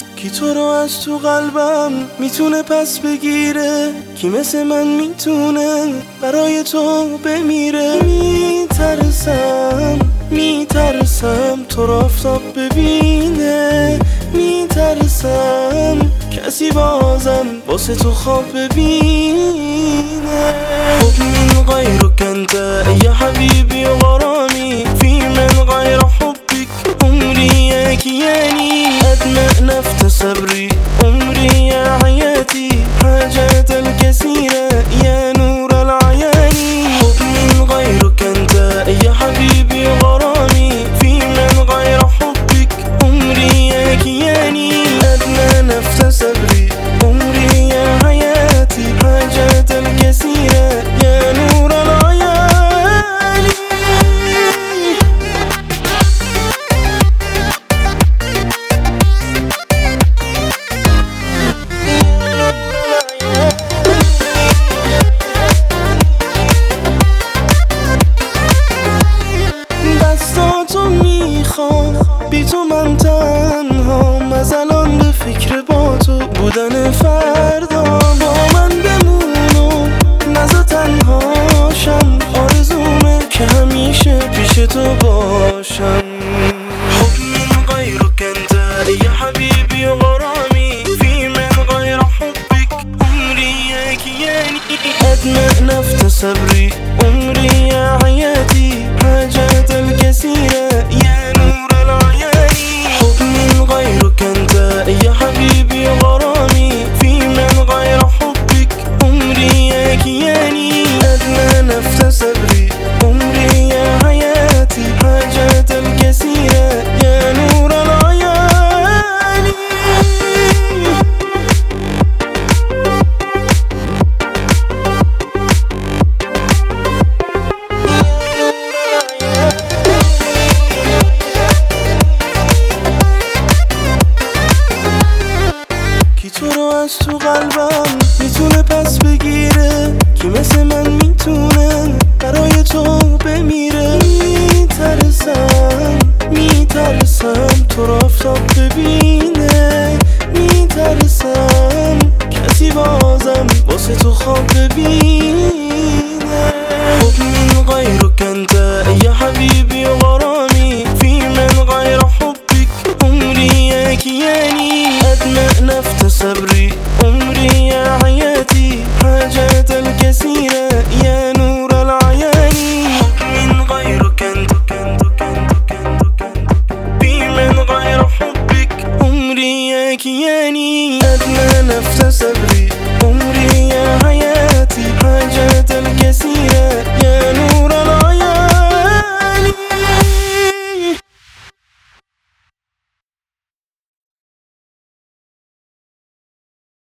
کی تو رو از تو قلبم میتونه پس بگیره؟ کی مثل من میتونه برای تو بمیره؟ میترسم تو رو آفتاب ببینه، میترسم کسی بازم واسه تو خواب ببینه. خب من غيرك انت يا حبيبي وغرامي، في من غير حبك عمري يا كياني، أدمى نفت صبري عمري يا حياتي، حاجات الكثيرة يا نور العيان. خب من غيرك انت يا حبيبي وغرامي، في من غير حبك عمري يا كياني، أدمى نفت صبري عمري يا حياتي، حاجات الكثيرة يا نور العيان. دستاتو میخوام بی تو من تنهام، از الان به فکر با تو بودن فردا، با من بمون و نزا تنهاشم، آرزومه که همیشه پیش تو باشم. خب من غيرك انت يا حبيبي وغرامي، في من غير حبك عمري يا كياني، أدمى نفت صبري عمري يا حياتي، حاجات الكثيرة يا نور العيان. خب من غيرك انت يا حبيبي وغرامي، في من غير حبك عمري يا كياني، أدمى نفت صبري عمري يا حياتي، حاجات الكثيرة يا نور العيان. کی تو رو از تو قلبم میتونه پس بگیره؟ کی مثل من میتونه برای تو بمیره؟ میترسم تو رو آفتاب ببینه، میترسم کسی بازم واسه تو خواب ببینه. خب من غيرك انت يا حبيبي وغرامي، في من غير حبك عمري يا كياني، أدمى نفت صبري عمري يا حياتي، حاجات الكثيرة يا نور العيان. خب من غيرك انت في من غير حبك عمري يا كياني، أدمى نفت صبري